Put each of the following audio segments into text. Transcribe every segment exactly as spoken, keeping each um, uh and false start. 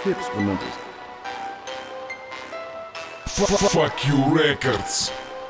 Tips for Memphis. Fuck You Records.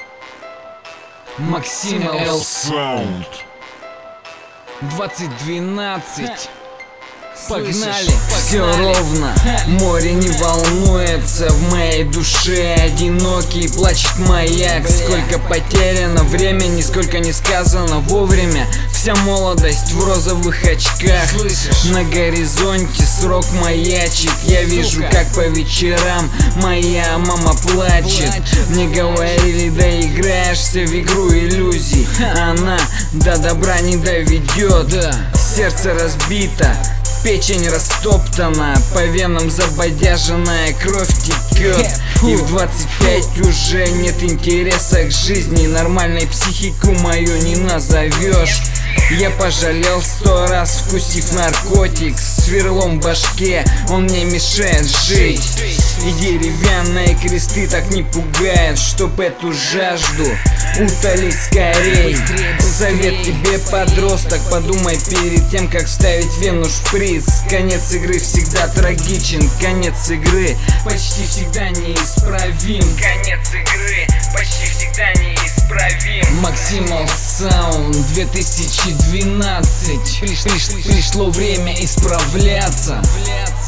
Максим Л. Sound. двадцать двенадцать. Погнали, все ровно, море не волнуется. В моей душе одинокий плачет маяк. Сколько потеряно времени, сколько не сказано вовремя. Вся молодость в розовых очках. На горизонте срок маячит. Я вижу, как по вечерам моя мама плачет. Мне говорили, доиграешься в игру иллюзий. Она до добра не доведет. Сердце разбито, печень растоптана, по венам забодяженная кровь текет. И в двадцать пять уже нет интереса к жизни. Нормальной психику мою не назовешь. Я пожалел сто раз, вкусив наркотик. С сверлом в башке он мне мешает жить. И деревянные кресты так не пугают, чтоб эту жажду утолить скорей. Совет тебе, подросток, подумай перед тем, как вставить вену шприц. Конец игры всегда трагичен, конец игры почти всегда неисправим. Конец игры почти всегда неисправим. Максим Л. Sound две тысячи двенадцать. Приш, приш, пришло время исправляться.